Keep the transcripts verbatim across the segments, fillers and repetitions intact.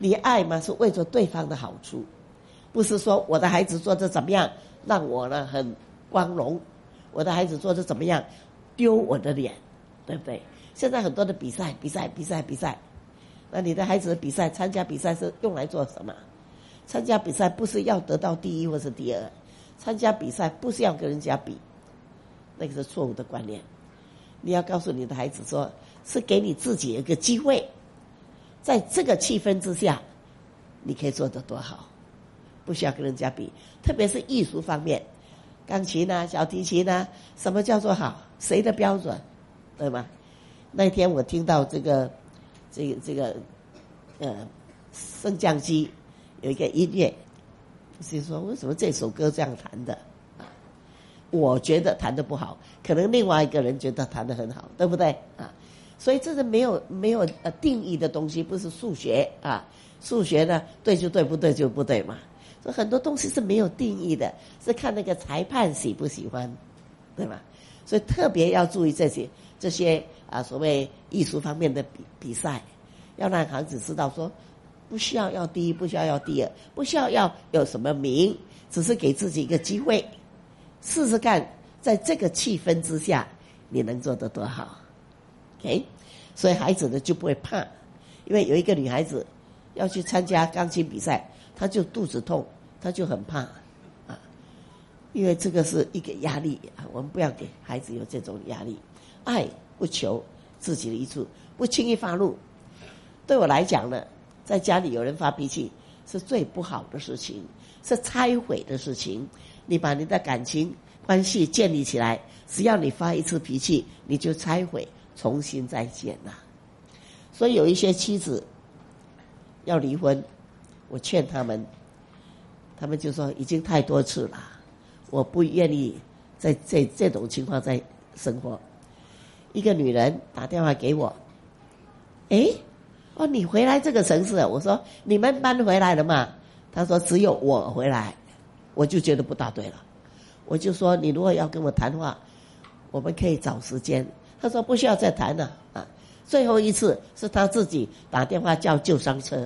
你爱嘛是为着对方的好处，不是说我的孩子做得怎么样让我呢很光荣，我的孩子做得怎么样丢我的脸，对不对？现在很多的比赛比赛比赛比赛，那你的孩子的比赛参加比赛是用来做什么？参加比赛不是要得到第一或是第二，参加比赛不是要跟人家比，那个是错误的观念。你要告诉你的孩子说，是给你自己一个机会，在这个气氛之下你可以做得多好，不需要跟人家比。特别是艺术方面，钢琴啊小提琴啊，什么叫做好？谁的标准？对吗？那天我听到这个这个这个呃升降机有一个音乐，是说为什么这首歌这样弹的啊？我觉得弹得不好，可能另外一个人觉得弹得很好，对不对啊？所以这是没有没有呃定义的东西，不是数学啊。数学呢，对就对，不对就不对嘛。所以很多东西是没有定义的，是看那个裁判喜不喜欢，对吧？所以特别要注意这些这些啊所谓艺术方面的比比赛，要让孩子知道说，不需要要第一，不需要要第二，不需要要有什么名，只是给自己一个机会，试试看，在这个气氛之下，你能做得多好。OK， 所以孩子呢就不会怕，因为有一个女孩子要去参加钢琴比赛，她就肚子痛，她就很怕啊，因为这个是一个压力啊，我们不要给孩子有这种压力。爱不求自己的益处，不轻易发怒。对我来讲呢，在家里有人发脾气是最不好的事情，是拆毁的事情。你把你的感情关系建立起来，只要你发一次脾气，你就拆毁，重新再建了。所以有一些妻子要离婚，我劝他们，他们就说已经太多次了，我不愿意在这这种情况在生活。一个女人打电话给我，诶，哦，你回来这个城市，我说你们搬回来了吗？她说只有我回来，我就觉得不大对了。我就说你如果要跟我谈话，我们可以找时间。她说不需要再谈了啊。最后一次是她自己打电话叫救伤车。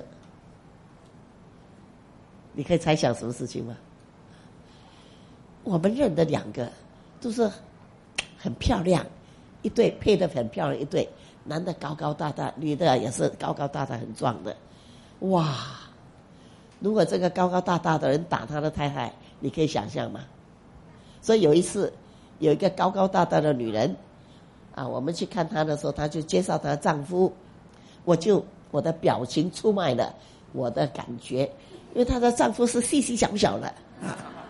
你可以猜想什么事情吗？我们认得两个都是很漂亮，一对配得很漂亮，一对男的高高大大，女的也是高高大大很壮的。哇，如果这个高高大大的人打他的太太，你可以想象吗？所以有一次有一个高高大大的女人啊，我们去看她的时候，她就介绍她的丈夫，我就我的表情出卖了我的感觉，因为她的丈夫是细细小小的啊，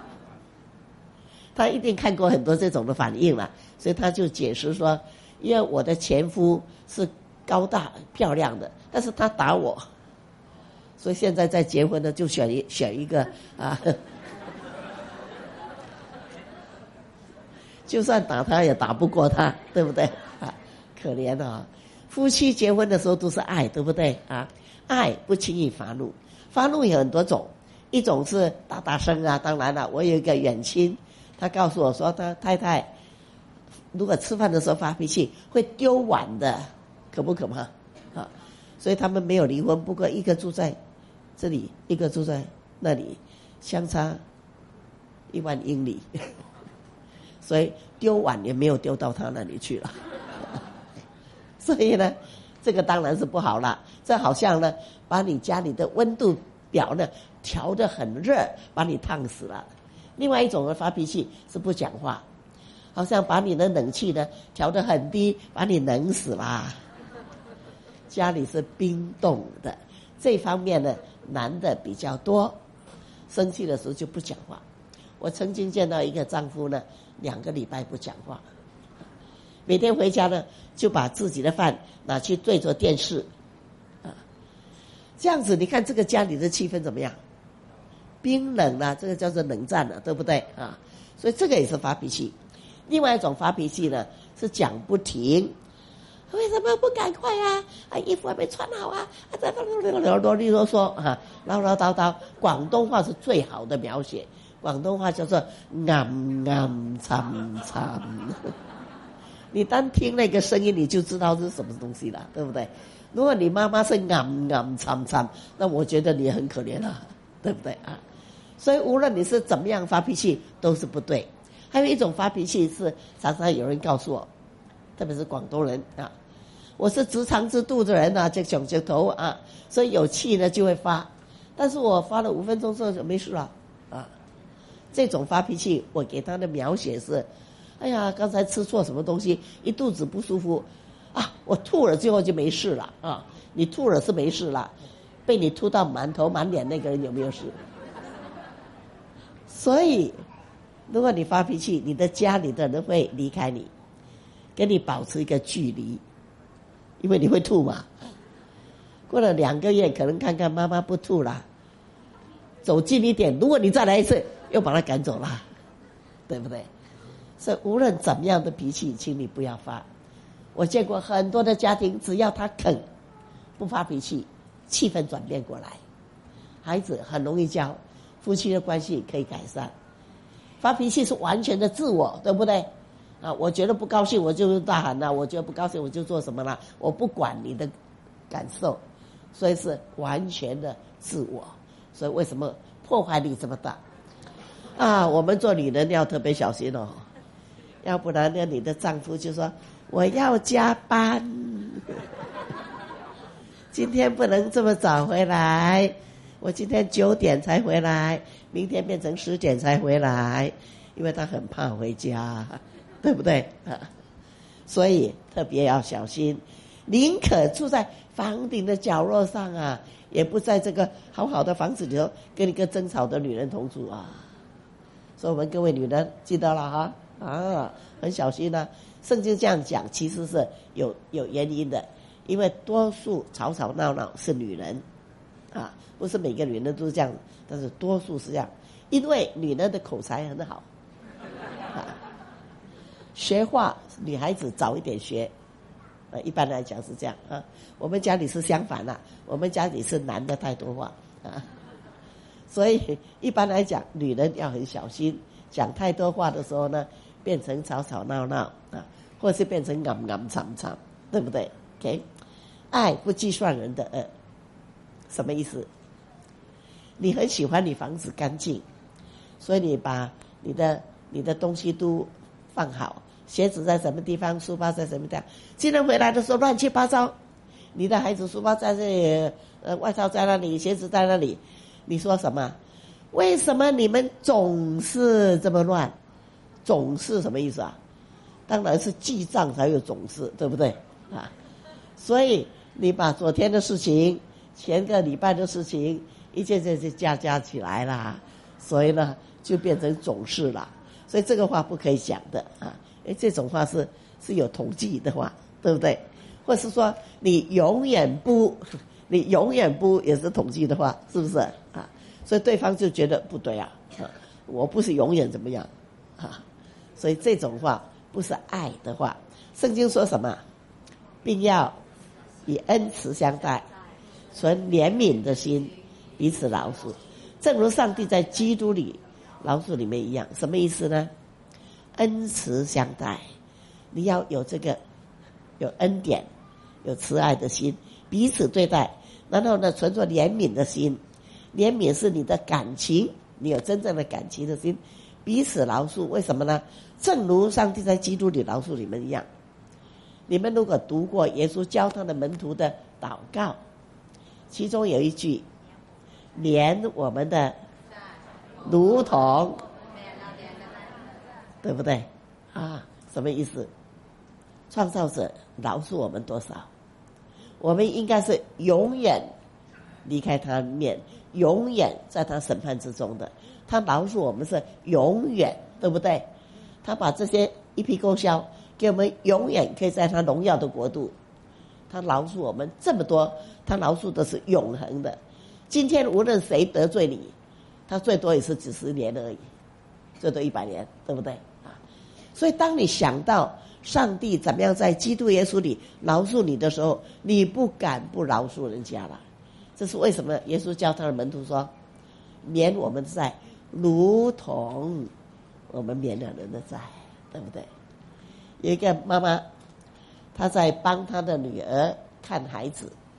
她一定看过很多这种的反应了，所以她就解释说，因为我的前夫是高大漂亮的，但是他打我，所以现在在结婚呢就选一选一个啊，就算打他也打不过他，对不对啊？可怜啊！夫妻结婚的时候都是爱，对不对啊？爱不轻易发怒，发怒有很多种，一种是大大声啊。当然了，我有一个远亲，他告诉我说，他太太如果吃饭的时候发脾气会丢碗的，可不可怕啊？所以他们没有离婚，不过一个住在这里，一个住在那里，相差一万英里。所以丢碗也没有丢到他那里去了，所以呢，这个当然是不好了。这好像呢，把你家里的温度表呢调得很热，把你烫死了。另外一种的发脾气是不讲话，好像把你的冷气呢调得很低，把你冷死了。家里是冰冻的，这方面呢男的比较多，生气的时候就不讲话。我曾经见到一个丈夫呢，两个礼拜不讲话，每天回家呢就把自己的饭拿去对着电视啊，这样子你看这个家里的气氛怎么样？冰冷啊，这个叫做冷战了，对不对啊？所以这个也是发脾气。另外一种发脾气呢是讲不停，为什么不赶快啊？啊，衣服还没穿好啊！啊，这啰里啰嗦啊，唠唠叨叨。广东话是最好的描写。广东话叫做暗暗沉沉，你单听那个声音你就知道是什么东西了，对不对？ 如果你妈妈是暗暗惨惨，那我觉得你很可怜啊，对不对啊？所以无论你是怎么样发脾气都是不对。还有一种发脾气是常常有人告诉我，特别是广东人啊，我是直肠直肚的人啊，这种这头啊，所以有气呢就会发，但是我发了五分钟之后就没事了啊。这种发脾气我给他的描写是，哎呀，刚才吃错什么东西，一肚子不舒服啊，我吐了之后就没事了啊。你吐了是没事了，被你吐到满头满脸那个人有没有事？所以如果你发脾气，你的家里的人会离开你，跟你保持一个距离，因为你会吐嘛。过了两个月，可能看看妈妈不吐了，走近一点，如果你再来一次，又把他赶走了，对不对？所以无论怎么样的脾气，请你不要发。我见过很多的家庭，只要他肯不发脾气，气氛转变过来，孩子很容易教，夫妻的关系可以改善。发脾气是完全的自我，对不对？啊，我觉得不高兴我就大喊了，我觉得不高兴我就做什么了，我不管你的感受，所以是完全的自我。所以为什么破坏力这么大啊？我们做女人要特别小心哦，要不然呢，你的丈夫就说我要加班，今天不能这么早回来，我今天九点才回来，明天变成十点才回来，因为他很怕回家，对不对啊？所以特别要小心，宁可住在房顶的角落上啊，也不在这个好好的房子里头跟一个争吵的女人同住啊。所以我们各位女人记得了哈啊，很小心啊。圣经这样讲其实是有有原因的，因为多数吵吵闹闹是女人啊，不是每个女人都是这样，但是多数是这样，因为女人的口才很好啊。学话女孩子早一点学，呃，一般来讲是这样啊。我们家里是相反啦，我们家里是男的太多话啊，所以一般来讲，女人要很小心，讲太多话的时候呢，变成吵吵闹闹啊，或是变成暗暗惨惨，对不对 ？OK， 爱不计算人的恶，什么意思？你很喜欢你房子干净，所以你把你的你的东西都放好，鞋子在什么地方，书包在什么地方。今天回来的时候乱七八糟，你的孩子书包在这里，呃，外套在那里，鞋子在那里，你说什么？为什么你们总是这么乱？总是什么意思啊？当然是记账才有总是，对不对啊？所以你把昨天的事情、前个礼拜的事情，一件件就加加起来啦，所以呢就变成总是了。所以这个话不可以讲的啊，因为这种话是是有统计的话，对不对？或是说你永远不，你永远不也是统计的话，是不是啊？所以对方就觉得不对啊，啊我不是永远怎么样啊？所以这种话不是爱的话。圣经说什么？并要以恩慈相待，存怜悯的心，彼此饶恕，正如上帝在基督里饶恕你们一样。什么意思呢？恩慈相待，你要有这个有恩典，有慈爱的心，彼此对待，然后呢存着怜悯的心。怜悯是你的感情，你有真正的感情的心，彼此饶恕。为什么呢？正如上帝在基督里饶恕你们一样。你们如果读过耶稣教他的门徒的祷告，其中有一句，怜我们的如同，对不对啊？什么意思？创造者饶恕我们多少，我们应该是永远离开他面，永远在他审判之中的。他饶恕我们是永远，对不对？他把这些一笔勾销，给我们永远可以在他荣耀的国度。他饶恕我们这么多，他饶恕的是永恒的。今天无论谁得罪你，他最多也是几十年而已，最多一百年，对不对啊？所以当你想到上帝怎么样在基督耶稣里饶恕你的时候，你不敢不饶恕人家了。这是为什么耶稣教他的门徒说，免我们的债如同我们免了人的债，对不对？有一个妈妈，她在帮她的女儿看孩子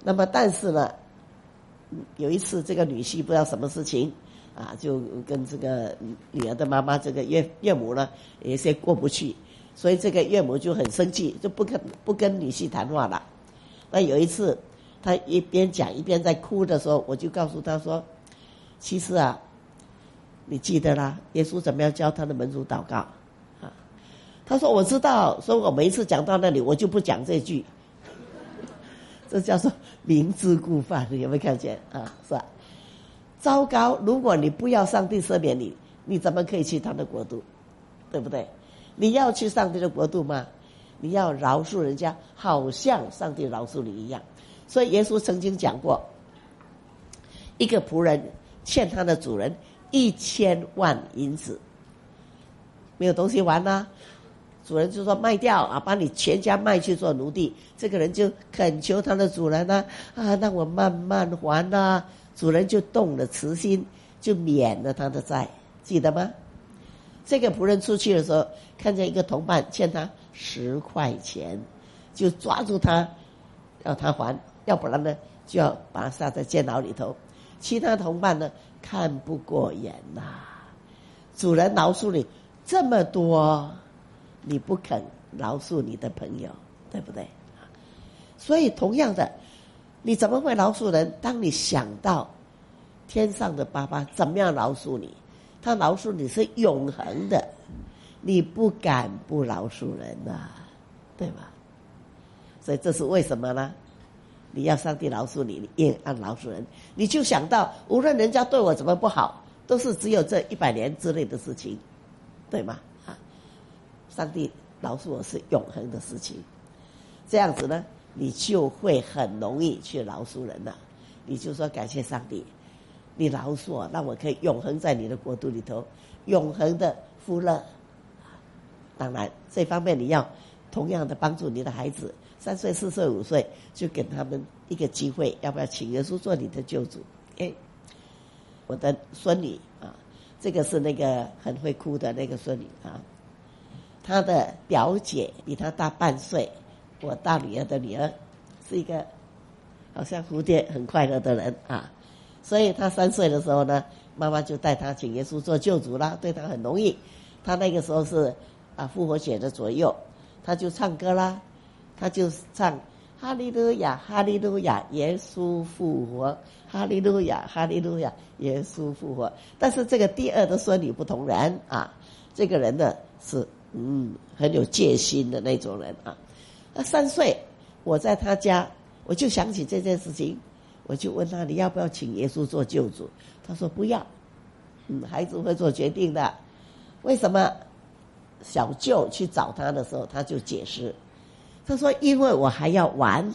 那么但是呢，有一次这个女婿不知道什么事情啊，就跟这个女儿的妈妈这个岳岳母呢有些过不去，所以这个岳母就很生气，就不跟不跟女婿谈话了。那有一次他一边讲一边在哭的时候，我就告诉他说，其实啊，你记得啦，耶稣怎么样教他的门徒祷告啊？他说我知道，所以我每一次讲到那里我就不讲这句，这叫做明知故犯，有没有看见啊？是吧？糟糕，如果你不要上帝赦免你，你怎么可以去他的国度？对不对？你要去上帝的国度吗？你要饶恕人家，好像上帝饶恕你一样。所以耶稣曾经讲过，一个仆人欠他的主人一千万银子，没有东西还啊，主人就说卖掉啊，把你全家卖去做奴隶。这个人就恳求他的主人啊，啊，让我慢慢还啊。主人就动了慈心，就免了他的债，记得吗？这个仆人出去的时候，看见一个同伴欠他十块钱，就抓住他，要他还，要不然呢，就要把他杀在监牢里头。其他同伴呢，看不过眼呐、啊，主人饶恕你这么多，你不肯饶恕你的朋友，对不对？所以同样的，你怎么会饶恕人？当你想到天上的爸爸怎么样饶恕你，他饶恕你是永恒的，你不敢不饶恕人啊，对吧？所以这是为什么呢？你要上帝饶恕你，你也按饶恕人，你就想到无论人家对我怎么不好，都是只有这一百年之内的事情，对吗？啊，上帝饶恕我是永恒的事情，这样子呢，你就会很容易去饶恕人了。你就说感谢上帝，你饶恕我，让我可以永恒在你的国度里头，永恒的福乐。当然这方面你要同样的帮助你的孩子，三岁四岁五岁就给他们一个机会，要不要请耶稣做你的救主？哎，我的孙女啊，这个是那个很会哭的那个孙女啊，她的表姐比她大半岁，我大女儿的女儿是一个好像蝴蝶很快乐的人啊，所以她三岁的时候呢，妈妈就带她请耶稣做救主啦，对她很容易。她那个时候是啊复活节的左右，她就唱歌啦，她就唱哈利路亚哈利路亚耶稣复活，哈利路亚哈利路亚耶稣复活。但是这个第二的孙女不同人啊，这个人呢是嗯很有戒心的那种人啊。那三岁我在他家，我就想起这件事情，我就问他，你要不要请耶稣做救主？他说不要。嗯，孩子会做决定的。为什么？小舅去找他的时候，他就解释，他说因为我还要玩。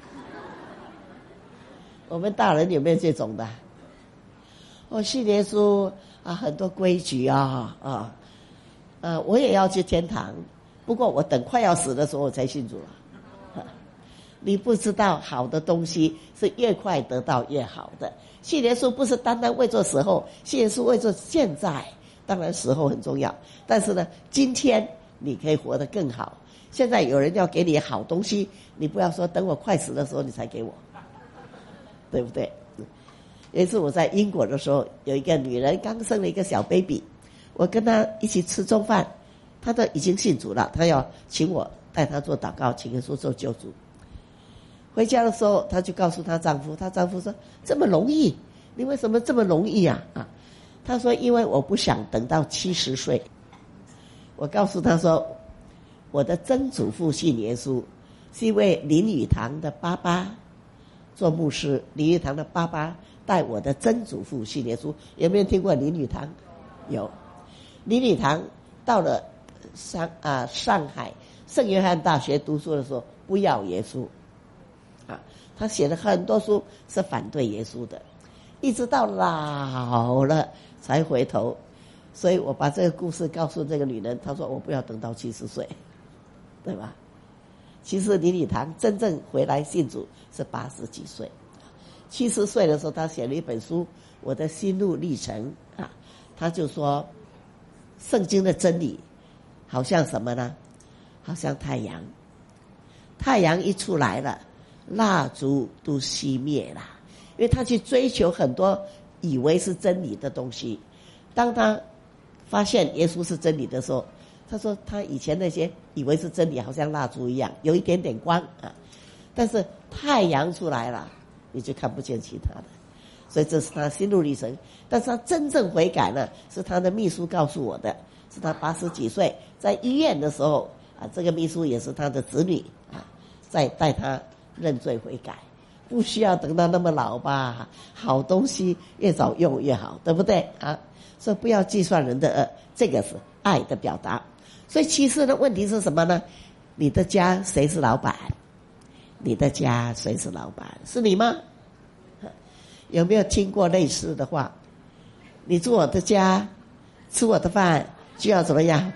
我们大人有没有这种的？我信耶稣啊，很多规矩啊啊，呃，我也要去天堂，不过我等快要死的时候我才信主了。你不知道好的东西是越快得到越好的。信耶稣不是单单为做死后，信耶稣为做现在。当然死后很重要，但是呢，今天你可以活得更好。现在有人要给你好东西，你不要说等我快死的时候你才给我，对不对？有一次我在英国的时候，有一个女人刚生了一个小 baby， 我跟她一起吃中饭，她都已经信主了，她要请我带她做祷告，请耶稣做救主。回家的时候，她就告诉她丈夫，她丈夫说这么容易，你为什么这么容易啊？啊，她说因为我不想等到七十岁。我告诉她说，我的曾祖父信耶稣，是因为林语堂的爸爸做牧师，林语堂的爸爸带我的曾祖父信耶稣。有没有听过林语堂？有。林语堂到了上啊上海圣约翰大学读书的时候，不要耶稣啊，他写了很多书是反对耶稣的，一直到老了才回头。所以我把这个故事告诉这个女人，她说我不要等到七十岁，对吧？其实林语堂真正回来信主是八十几岁，七十岁的时候他写了一本书《我的心路历程》啊，他就说圣经的真理好像什么呢？好像太阳，太阳一出来了， 蜡烛都熄灭了，因为他去追求很多以为是真理的东西。当他发现耶稣是真理的时候，他说他以前那些以为是真理好像蜡烛一样，有一点点光啊，但是太阳出来了你就看不见其他的。所以这是他心路历程。但是他真正悔改呢，是他的秘书告诉我的，是他八十几岁在医院的时候啊，这个秘书也是他的子女啊，在带他认罪悔改。不需要等到那么老吧，好东西越早用越好，对不对啊？所以不要计算人的恶，这个是爱的表达。所以其次的问题是什么呢？你的家谁是老板？你的家谁是老板？是你吗？有没有听过类似的话？你住我的家，吃我的饭，就要怎么样？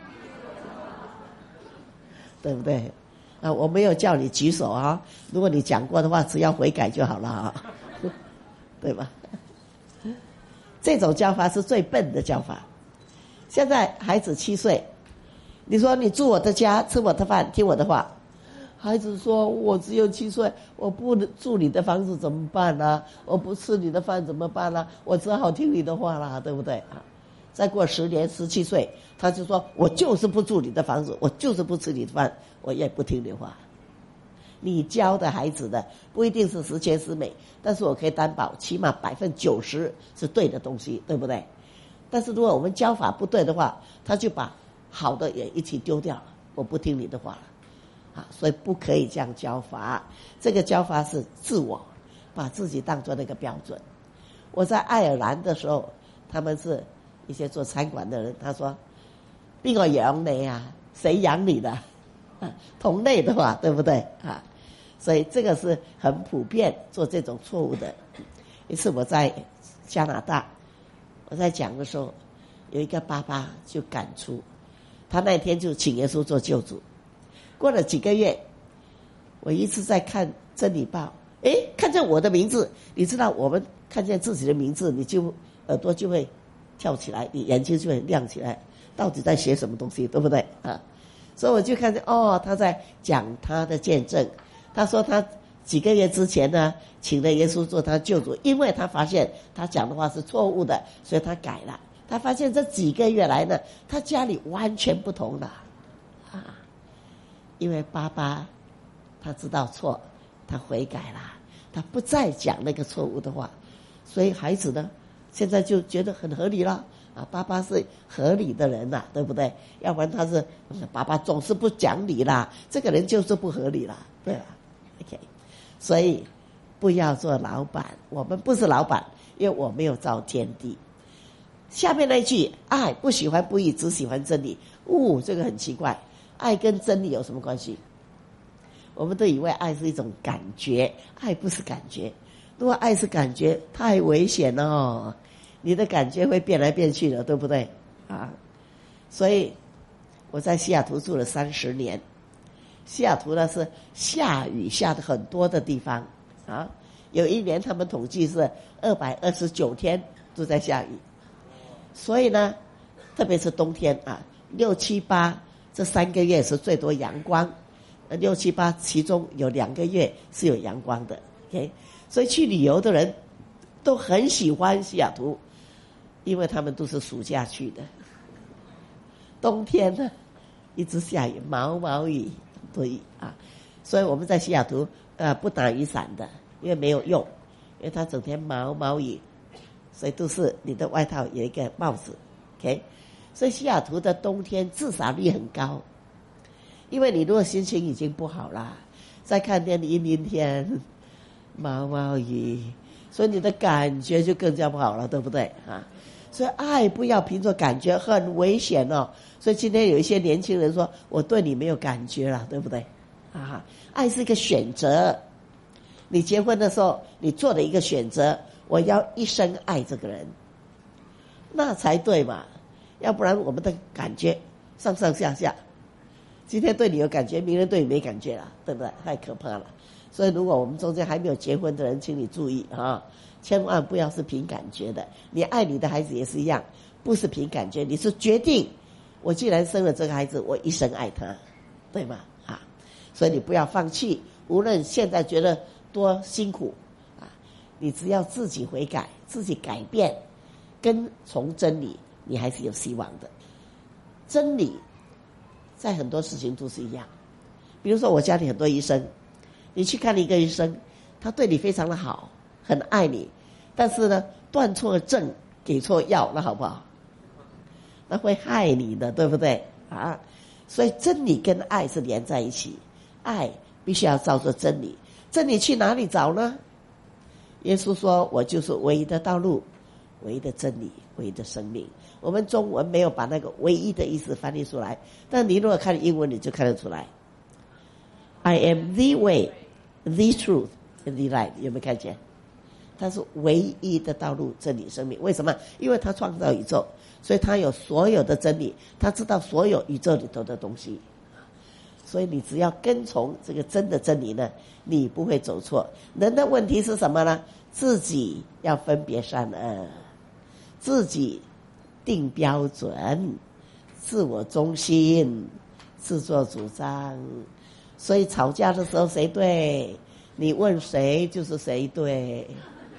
对不对？啊，我没有叫你举手啊，如果你讲过的话，只要悔改就好了啊，对吧？这种教法是最笨的教法。现在孩子七岁，你说你住我的家，吃我的饭，听我的话。孩子说我只有七岁，我不住你的房子怎么办呢？我不吃你的饭怎么办呢？我只好听你的话啦，对不对啊？再过十年十七岁，他就说我就是不住你的房子，我就是不吃你的饭，我也不听你话。你教的孩子的不一定是十全十美，但是我可以担保起码百分之九十是对的东西，对不对？但是如果我们教法不对的话，他就把好的也一起丢掉了，我不听你的话了啊！所以不可以这样教法，这个教法是自我，把自己当作那个标准。我在爱尔兰的时候，他们是一些做餐馆的人，他说边個養你啊？誰養你的？啊，同類的話，對不對啊？所以這個是很普遍做這種錯誤的。一次我在加拿大，我在講的時候，有一個爸爸就趕出，他那天就請耶穌做救主。過了幾個月，我一次在看真理報，誒，看見我的名字，你知道我們看見自己的名字，你就耳朵就會跳起來，你眼睛就會亮起來，到底在寫什麼東西，對不對啊？所以我就看見哦，他在講他的見證。他說他幾個月之前呢，請了耶穌做他救主，因為他發現他講的話是錯誤的，所以他改了。他發現這幾個月來呢，他家裡完全不同了啊！因為爸爸他知道錯，他悔改了，他不再講那個錯誤的話，所以孩子呢，現在就覺得很合理了。啊，爸爸是合理的人啦，對不對？要不然他是爸爸總是不講理啦，這個人就是不合理啦，對吧 ？OK， 所以不要做老闆，我們不是老闆，因為我沒有造天地。下面那句，愛不喜歡不義，只喜歡真理。哦，這個很奇怪，愛跟真理有什麼關係？我們都以為愛是一種感覺，愛不是感覺。如果愛是感覺，太危險了哦。你的感覺會變來變去的，對不對啊？所以我在西雅圖住了三十年。西雅圖呢是下雨下的很多的地方啊，有一年他們統計是二百二十九天都在下雨。所以呢，特別是冬天啊，六七八這三個月是最多陽光，六七八其中有兩個月是有陽光的。OK， 所以去旅遊的人都很喜歡西雅圖。因為他們都是暑假去的，冬天呢一直下雨，毛毛雨，對啊，所以我們在西雅圖呃不打雨傘的，因為沒有用，因為它整天毛毛雨，所以都是你的外套有一個帽子 ，OK， 所以西雅圖的冬天自殺率很高，因為你如果心情已經不好啦，再看見陰陰天，毛毛雨，所以你的感覺就更加不好了，對不對啊？所以愛不要憑着感覺，很危險哦。所以今天有一些年輕人說我對你沒有感覺了，對不對啊？愛是一個選擇，你結婚的時候你做了一個選擇，我要一生愛這個人，那才對嘛。要不然我們的感覺上上下下，今天對你有感覺，明天對你沒感覺了，對不對？太可怕了。所以如果我們中間還沒有結婚的人，請你注意啊，千萬不要是憑感覺的。你愛你的孩子也是一樣，不是憑感覺，你是決定我既然生了這個孩子，我一生愛他，對嗎？啊，所以你不要放棄，無論現在覺得多辛苦啊！你只要自己悔改，自己改变，跟从真理，你还是有希望的。真理在很多事情都是一样，比如说我家里很多医生，你去看一个医生，他对你非常的好，很爱你，但是呢，断错症，给错药，那好不好？那会害你的，对不对啊？所以真理跟爱是连在一起，爱必须要照着真理。真理去哪里找呢？耶稣说，我就是唯一的道路，唯一的真理，唯一的生命。我们中文没有把那个唯一的意思翻译出来，但你如果看英文，你就看得出来。I am the way, the truth, and the light。 有没有看见？它是唯一的道路，真理，生命。为什么？因为他创造宇宙，所以他有所有的真理，他知道所有宇宙里头的东西。所以你只要跟从这个真的真理呢，你不会走错。人的问题是什么呢？自己要分别善恶，自己定标准，自我中心，自作主张。所以吵架的时候谁对，你问谁就是谁对。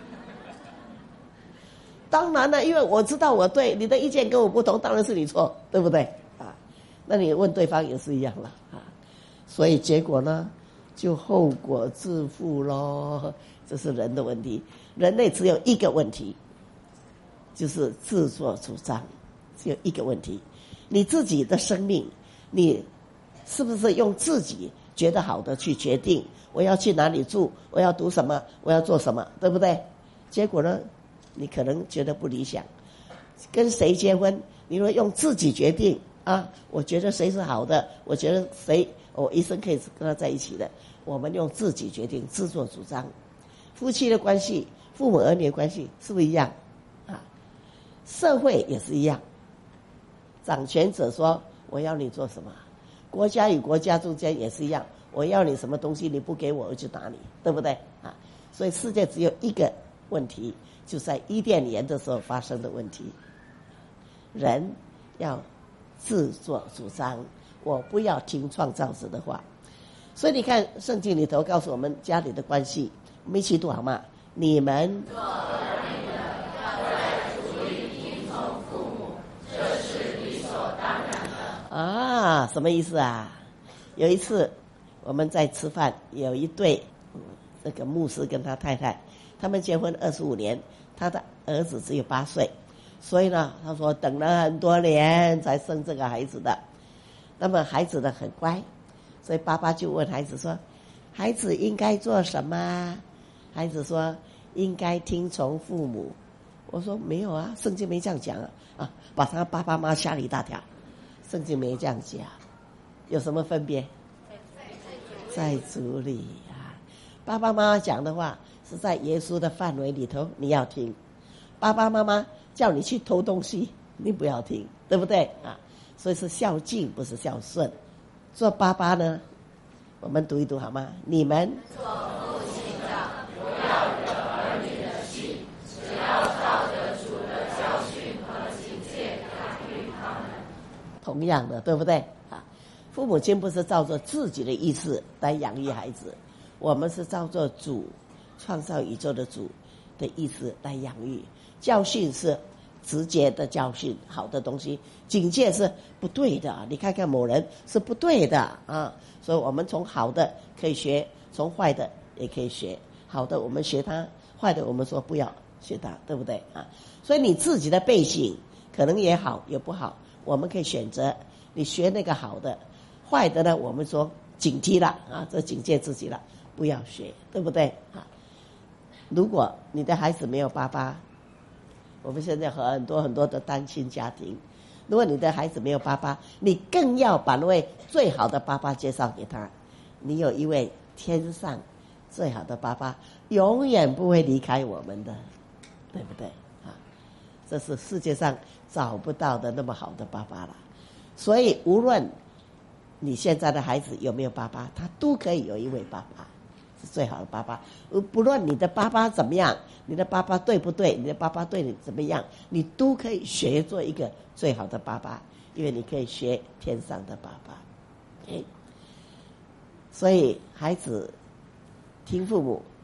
当然了，因为我知道我对，你的意见跟我不同，当然是你错，对不对啊？那你问对方也是一样了啊。所以结果呢，就后果自负咯。这是人的问题。人类只有一个问题，就是自作主张，只有一个问题。你自己的生命，你是不是用自己觉得好的去决定我要去哪里住，我要读什么，我要做什么，对不对？结果呢，你可能觉得不理想。跟谁结婚，你如果用自己决定啊，我觉得谁是好的，我觉得谁我一生可以跟他在一起的，我们用自己决定，自作主张。夫妻的关系，父母儿女的关系是不是一样啊？社会也是一样，掌权者说我要你做什么，国家与国家中间也是一样，我要你什么东西，你不给我我就打你，对不对啊？所以世界只有一个问题，就在伊甸园的时候发生的问题。人要自作主张，我不要听创造者的话。所以你看圣经里头告诉我们家里的关系，我们一起读好吗？你们做儿女的要在主里听从父母，这是理所当然的。啊，什么意思啊？有一次我们在吃饭，有一对这个牧师跟他太太，他们结婚二十五年，他的儿子只有八岁，所以呢，他说等了很多年才生这个孩子的。那么孩子呢很乖，所以爸爸就问孩子说，孩子应该做什么？孩子说应该听从父母。我说没有啊，圣经没这样讲啊，啊，把他爸爸妈妈吓了一大跳。圣经没这样讲，有什么分别？在主里啊，爸爸妈妈讲的话是在耶稣的范围里头，你要听。爸爸妈妈叫你去偷东西，你不要听，对不对啊？所以是孝敬，不是孝顺。做爸爸呢，我们读一读好吗？你们做父亲的，不要惹儿女的心，只要照着主的教训和警戒养育他们。同样的，对不对啊？父母亲不是照着自己的意思来养育孩子，我们是照着主创造宇宙的主的意思来养育。教训是直接的教训，好的东西；警戒是不对的，你看看某人是不对的啊。所以我们从好的可以学，从坏的也可以学。好的我们学他，坏的我们说不要学他，对不对啊？所以你自己的背景可能也好也不好，我们可以选择你学那个好的，坏的呢我们说警惕了啊，这警戒自己了，不要学，对不对啊？如果你的孩子没有爸爸，我们现在很多很多的单亲家庭，如果你的孩子没有爸爸，你更要把那位最好的爸爸介绍给他。你有一位天上最好的爸爸，永远不会离开我们的，对不对啊？这是世界上找不到的那么好的爸爸了。所以无论你现在的孩子有没有爸爸，他都可以有一位爸爸，是最好的爸爸。不论你的爸爸怎么样，你的爸爸对不对，你的爸爸对你怎么样，你都可以学做一个最好的爸爸，因为你可以学天上的爸爸。Okay? 所以孩子听父母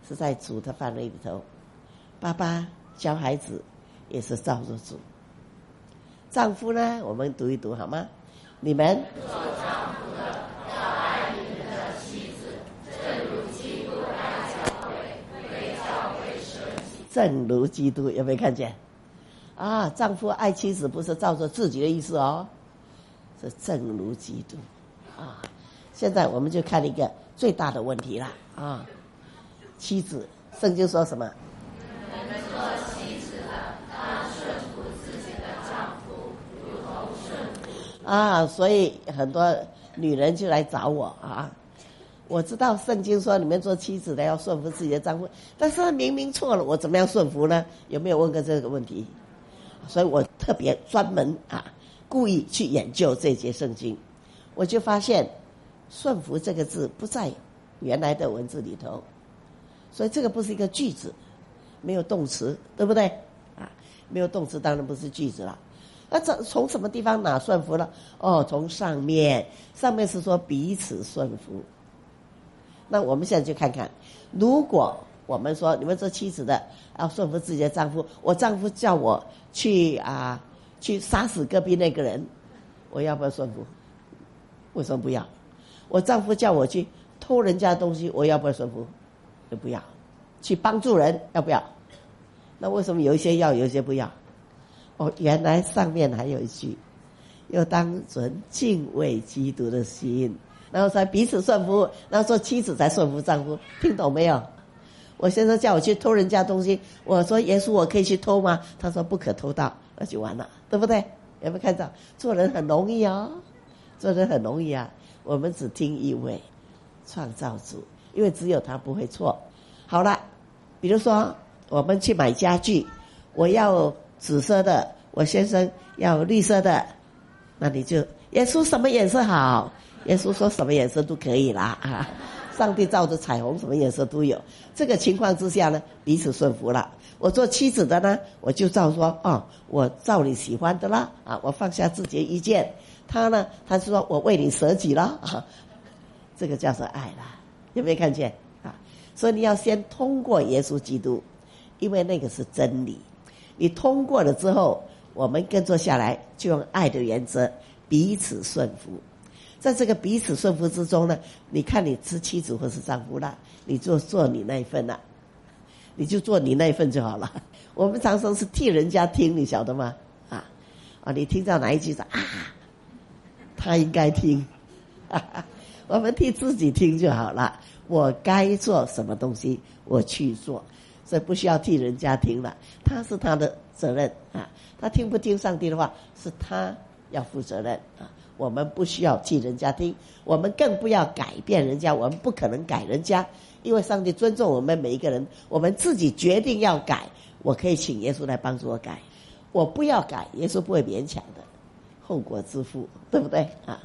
是在主的范围里头。爸爸教孩子也是照着主。丈夫呢，我们读一读好吗？你们做丈夫的要爱你们的妻子，正如基督爱教会，为教会舍己。正如基督，有没有看见？啊，丈夫爱妻子不是照着自己的意思哦，是正如基督啊。现在我们就看一个最大的问题啦啊，妻子，圣经说什么？你们做妻子的，当顺服自己的丈夫，如同顺服。啊，所以很多女人就来找我啊。我知道圣经说你们做妻子的要顺服自己的丈夫，但是明明错了，我怎么样顺服呢？有没有问过这个问题？所以我特别专门啊，故意去研究这节圣经，我就发现顺服这个字不在原来的文字里头，所以这个不是一个句子，没有动词，对不对啊？没有动词当然不是句子了。那这从什么地方拿顺服了？哦，从上面，上面是说彼此顺服。那我们现在就看看，如果我们说你们做妻子的要顺服自己的丈夫，我丈夫叫我去啊去杀死隔壁那个人，我要不要顺服？为什么不要？我丈夫叫我去偷人家的东西，我要不要顺服？就不要。去帮助人要不要？那为什么有一些要，有一些不要？哦，原来上面还有一句，又当存敬畏基督的心，然后才彼此顺服，然后做妻子才顺服丈夫，听懂没有？我先生叫我去偷人家东西，我说耶稣我可以去偷吗？他说不可偷盗，那就完了，对不对？有没有看到？做人很容易哦，做人很容易啊。我们只听一位创造主，因为只有他不会错。好了，比如说我们去买家具，我要紫色的，我先生要绿色的，那你就耶稣什么颜色好？耶稣说什么颜色都可以啦啊！上帝照着彩虹什么颜色都有。这个情况之下呢，彼此顺服了。我做妻子的呢，我就照说哦，我照你喜欢的啦啊，我放下自己的意见。他呢，他说我为你舍己了啊，这个叫做爱啦，有没有看见啊？所以你要先通过耶稣基督，因为那个是真理。你通过了之后，我们跟着下来就用爱的原则彼此顺服。在这个彼此顺服之中呢，你看你是妻子或是丈夫啦，你就做你那一份啦，你就做你那一份就好了。我们常常是替人家听，你晓得吗？啊啊，你听到哪一句说啊，他应该听，哈哈，我们替自己听就好了。我该做什么东西，我去做，所以不需要替人家听了，他是他的责任啊。他听不听上帝的话，是他要负责任啊。我们不需要替人家听，我们更不要改变人家，我们不可能改人家，因为上帝尊重我们每一个人，我们自己决定要改，我可以请耶稣来帮助我改，我不要改，耶稣不会勉强的，后果自负，对不对啊？